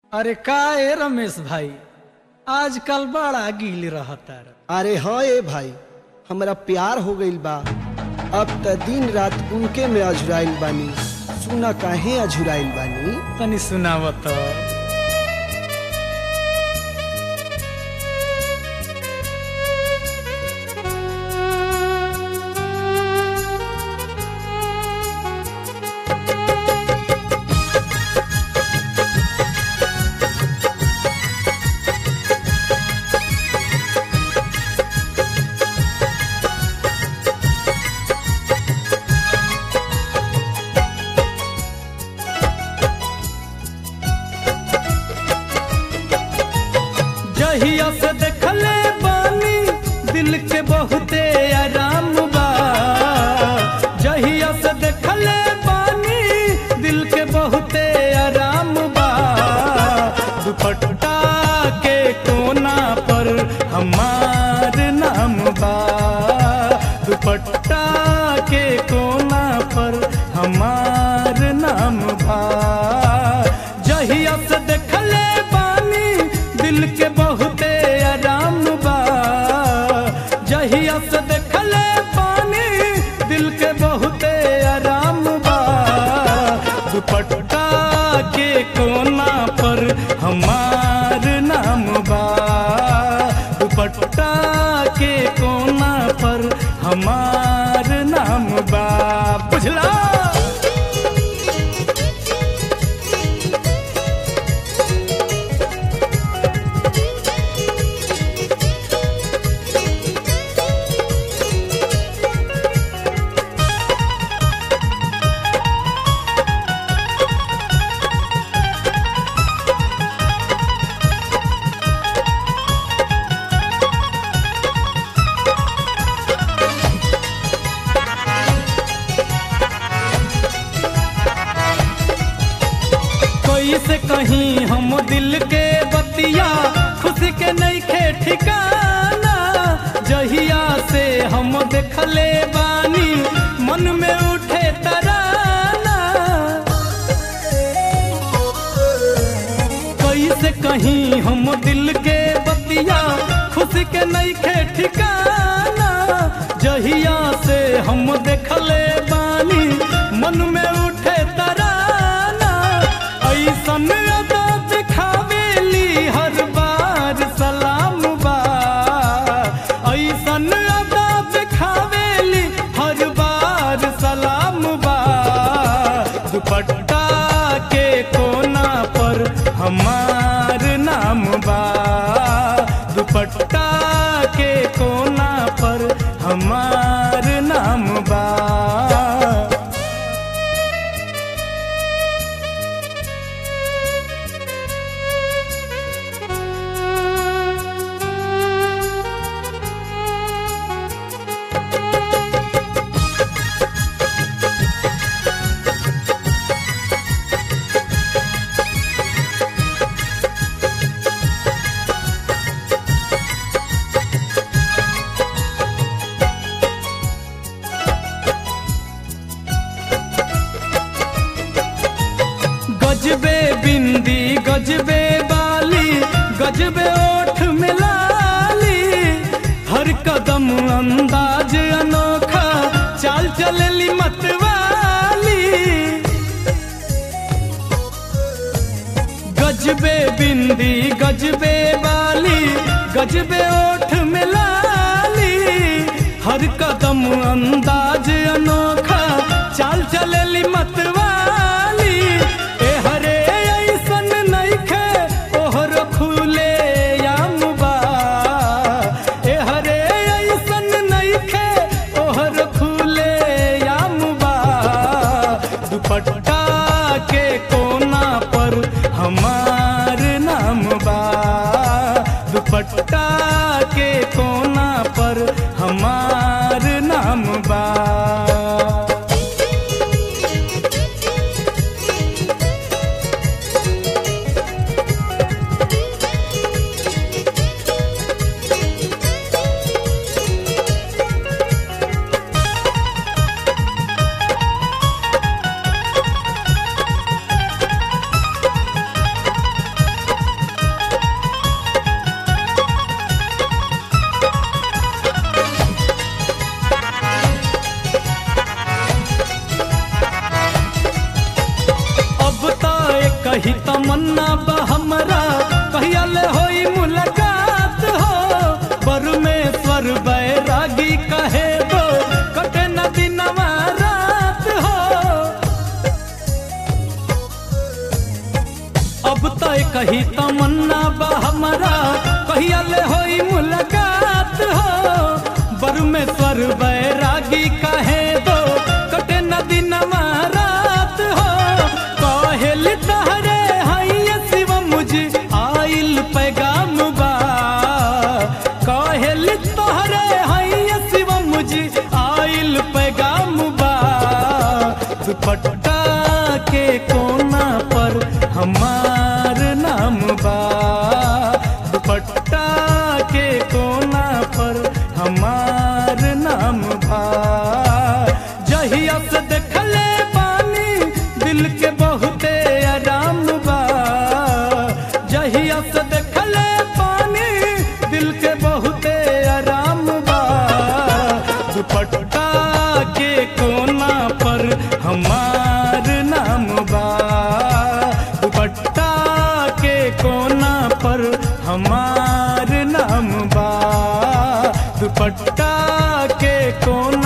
अरे का ए रमेश भाई, आजकल बड़ा गील रहता रे। अरे हाँ ए भाई, हमरा प्यार हो गइल बा। अब त दिन रात उनके में अझुराइल बानी। सुना काहे अझुराइल बानी? तनी सुनाव तो। जहिया से देखले बानी दिल के बहुते आराम बा। जहिया से देखले बानी दिल के बहुते आराम बा। दुपट्टा के कोना पर हमार नाम बा। दुपट्टा के कोना पर हमार नाम बा। जहिया से देखले बानी दिल के बहुते आराम बा। जहिया से देखले पानी दिल के बहुते आराम बा। दुपट्टा के कोना पर हमार नाम बा। दुपट्टा के कोना पर हमार नाम बा। बुझला? से कहीं हम दिल के बतिया खुशी के नहीं खे ठिकाना। जहिया से हम देखले बानी मन में उठे तराना। कैसे कहीं हम दिल के बतिया खुशी के नहीं खे ठिकाना। जहिया से हम देखले बानी मन में उठे तराना। ऐसन अदा दिखावेली हर बार सलाम बा। ऐसन अदा दिखावेली हर बार सलाम बा। दुपट्टा के कोना पर हमार नाम बा। दुपट्टा के कोना पर हमार नाम बा। गजबे बिंदी गजबे बाली गजबे ओठ मिलाली। हर कदम अंदाज अनोखा चाल चलेली मतवाली। गजबे बिंदी गजबे बाली गजबे ओठ मिलाली। हर कदम अंदाज अनोखा चाल चलेली मतवाली। दुपट्टा के कोना पर हमार नाम बा। दुपट्टा के कोना पर हमार नाम बा। कही तमन्ना बा हमारा कहिया ले होई मुलाकात हो बरुमेश्वर बैरागी कहे दो कटे नदी नवारात हो कहेली तहरे हैया शिव मुझे आइल पैगाम बा कहेली तहरे हैया शिव मुझे आइल पैगाम बा दुपट्टा के कोना पर हमार नाम बा दुपट्टा के कोना पर हमार नाम बा जहिया से देखले बानी दिल के बहुते आराम बा जहिया से देखले बानी दिल के बहुते आराम बा दुपट्टा के कोना पर हमार नाम बा दुपट्टा के कोना पर हमार नाम बा दुपट्टा के कोना